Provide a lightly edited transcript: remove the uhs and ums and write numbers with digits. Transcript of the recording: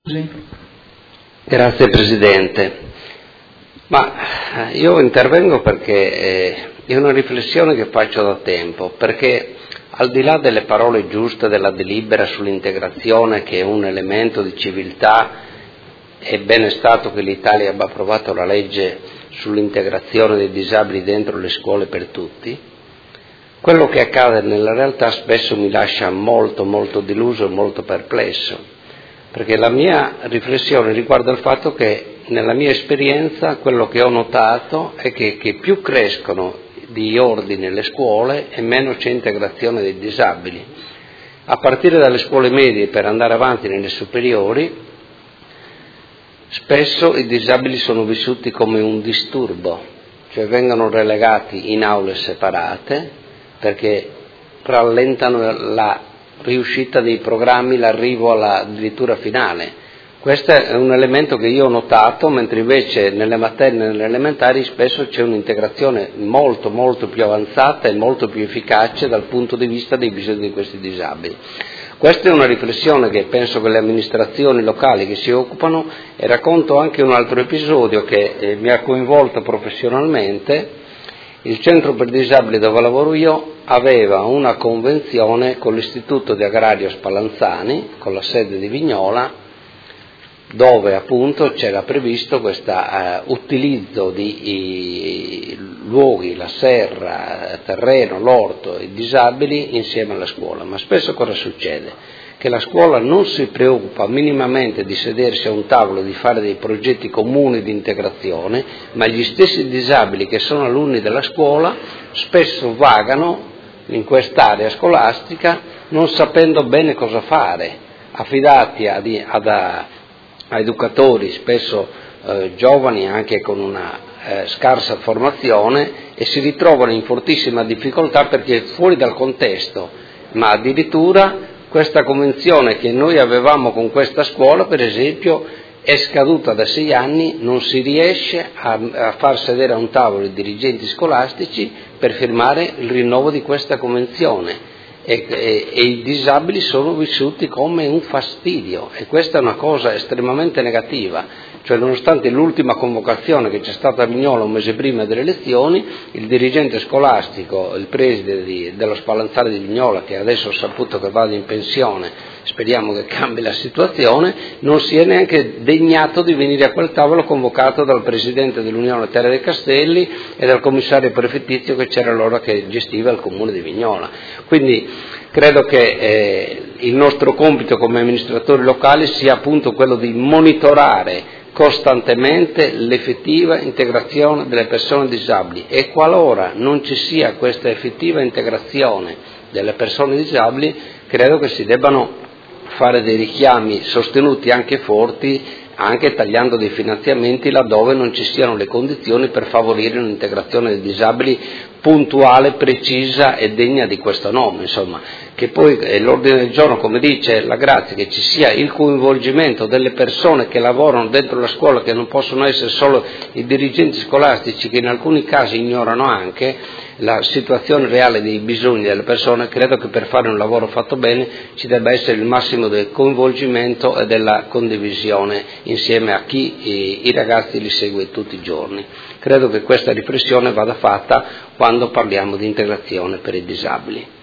Grazie Presidente. Io intervengo perché è una riflessione che faccio da tempo, perché al di là delle parole giuste della delibera sull'integrazione, che è un elemento di civiltà, è bene stato che l'Italia abbia approvato la legge sull'integrazione dei disabili dentro le scuole per tutti, quello che accade nella realtà spesso mi lascia molto deluso e molto perplesso, perché la mia riflessione riguarda il fatto che nella mia esperienza quello che ho notato è che più crescono di ordini le scuole e meno c'è integrazione dei disabili. A partire dalle scuole medie per andare avanti nelle superiori, spesso i disabili sono vissuti come un disturbo, cioè vengono relegati in aule separate perché rallentano la riuscita dei programmi, l'arrivo addirittura finale. Questo è un elemento che io ho notato, mentre invece nelle materie, nelle elementari, spesso c'è un'integrazione molto più avanzata e molto più efficace dal punto di vista dei bisogni di questi disabili. Questa è una riflessione che penso che le amministrazioni locali che si occupano, e racconto anche un altro episodio che mi ha coinvolto professionalmente. Il centro per disabili dove lavoro io aveva una convenzione con l'Istituto di Agrario Spallanzani, con la sede di Vignola, dove appunto c'era previsto questo utilizzo di luoghi, la serra, il terreno, l'orto, i disabili insieme alla scuola. Ma spesso cosa succede? Che la scuola non si preoccupa minimamente di sedersi a un tavolo, di fare dei progetti comuni di integrazione, ma gli stessi disabili che sono alunni della scuola spesso vagano in quest'area scolastica non sapendo bene cosa fare, affidati a educatori spesso giovani anche con una scarsa formazione, e si ritrovano in fortissima difficoltà perché fuori dal contesto, ma addirittura questa convenzione che noi avevamo con questa scuola, per esempio, è scaduta da 6 anni, non si riesce a far sedere a un tavolo i dirigenti scolastici per firmare il rinnovo di questa convenzione. E i disabili sono vissuti come un fastidio, e questa è una cosa estremamente negativa. Cioè, nonostante l'ultima convocazione che c'è stata a Vignola un mese prima delle elezioni, il dirigente scolastico, il preside dello Spallanzani di Vignola, che adesso ho saputo che vada in pensione, speriamo che cambi la situazione, non si è neanche degnato di venire a quel tavolo convocato dal presidente dell'Unione Terre dei Castelli e dal commissario prefettizio che c'era allora, che gestiva il comune di Vignola. Quindi credo che il nostro compito come amministratori locali sia appunto quello di monitorare costantemente l'effettiva integrazione delle persone disabili, e qualora non ci sia questa effettiva integrazione delle persone disabili, credo che si debbano fare dei richiami sostenuti, anche forti, anche tagliando dei finanziamenti laddove non ci siano le condizioni per favorire un'integrazione dei disabili puntuale, precisa e degna di questo nome, insomma. Che poi l'ordine del giorno, come dice la Grazia, che ci sia il coinvolgimento delle persone che lavorano dentro la scuola, che non possono essere solo i dirigenti scolastici, che in alcuni casi ignorano anche la situazione reale dei bisogni delle persone. Credo che per fare un lavoro fatto bene ci debba essere il massimo del coinvolgimento e della condivisione insieme a chi i ragazzi li segue tutti i giorni. Credo che questa riflessione vada fatta quando parliamo di integrazione per i disabili.